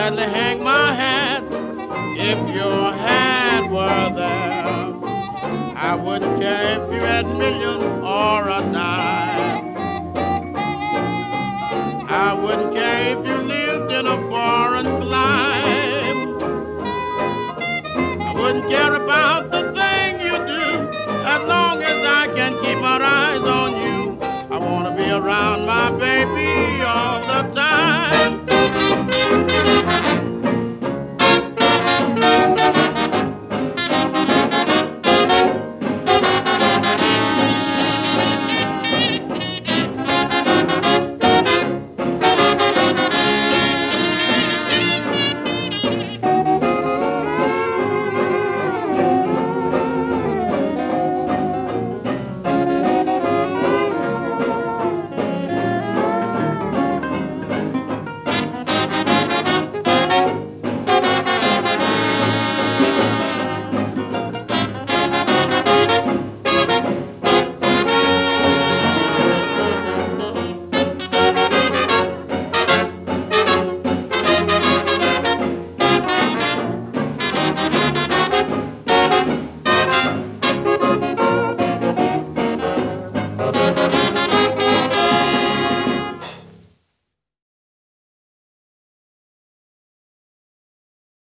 gladly hang my hat if your hat were there. I wouldn't care if you had millions or a dime. I wouldn't care if you lived in a foreign clime. I wouldn't care about the thing you do as long as I can keep my eyes on you. I wanna be around my baby all